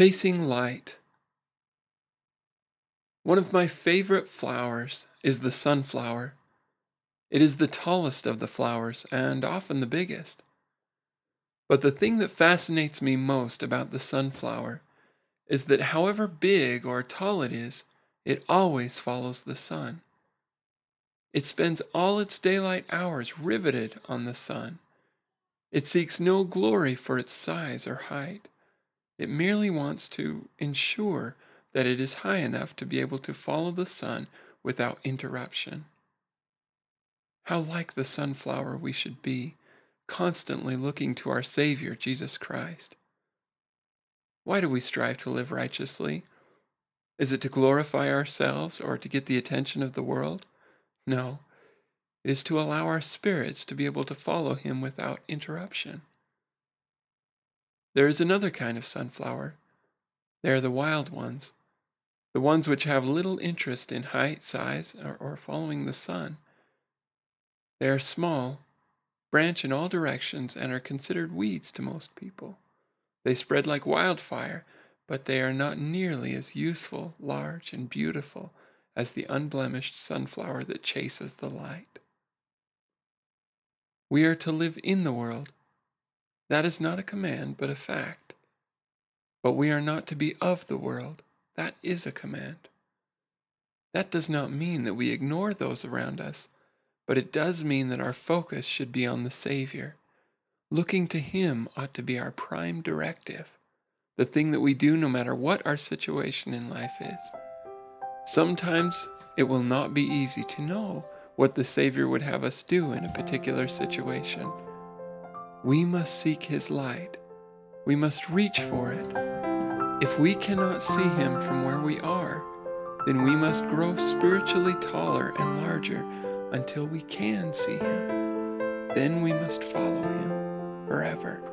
Chasing light. One of my favorite flowers is the sunflower. It is the tallest of the flowers and often the biggest. But the thing that fascinates me most about the sunflower is that however big or tall it is, it always follows the sun. It spends all its daylight hours riveted on the sun. It seeks no glory for its size or height. It merely wants to ensure that it is high enough to be able to follow the sun without interruption. How like the sunflower we should be, constantly looking to our Savior, Jesus Christ. Why do we strive to live righteously? Is it to glorify ourselves or to get the attention of the world? No, it is to allow our spirits to be able to follow Him without interruption. There is another kind of sunflower. They are the wild ones, the ones which have little interest in height, size, or following the sun. They are small, branch in all directions, and are considered weeds to most people. They spread like wildfire, but they are not nearly as useful, large, and beautiful as the unblemished sunflower that chases the light. We are to live in the world. That is not a command, but a fact. But we are not to be of the world. That is a command. That does not mean that we ignore those around us, but it does mean that our focus should be on the Savior. Looking to Him ought to be our prime directive, the thing that we do no matter what our situation in life is. Sometimes it will not be easy to know what the Savior would have us do in a particular situation. We must seek His light. We must reach for it. If we cannot see Him from where we are, then we must grow spiritually taller and larger until we can see Him. Then we must follow Him forever.